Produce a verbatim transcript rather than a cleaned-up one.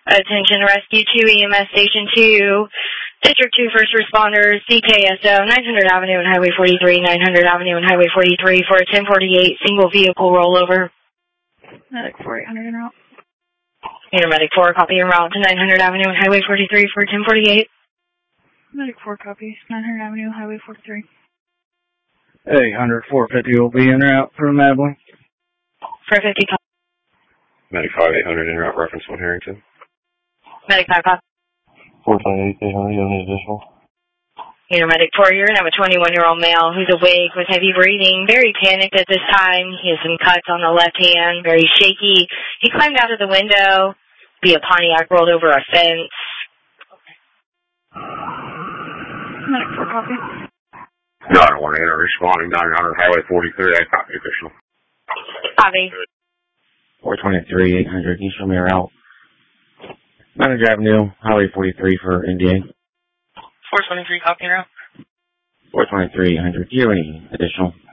Attention Rescue two, E M S Station two, District two First Responders, C K S O, nine hundred Avenue and Highway forty-three, nine hundred Avenue and Highway forty-three for a ten forty-eight single vehicle rollover. Medic four eight hundred en route. Medic four, copy en route to nine hundred Avenue and Highway forty-three for ten forty-eight. Medic four, copy. nine hundred Avenue, Highway forty-three. eight hundred, four fifty will be en route for Madeline. four fifty, copy. Medic five, eight hundred en route, reference one Harrington. Medic five, copy. four five eight, eight hundred, you need additional. Medic four, you're going to have a twenty-one-year-old male who's awake with heavy breathing, very panicked at this time. He has some cuts on the left hand, very shaky. He climbed out of the window via Pontiac, rolled over a fence. Medic four, copy. nine one eight, responding nine hundred Highway forty-three, I copy additional. Copy. four twenty-three, eight hundred, can you show me a route? nine hundred Avenue, Highway forty-three for N D A. four twenty-three, copy route. four twenty-three, eight hundred, do you have any additional?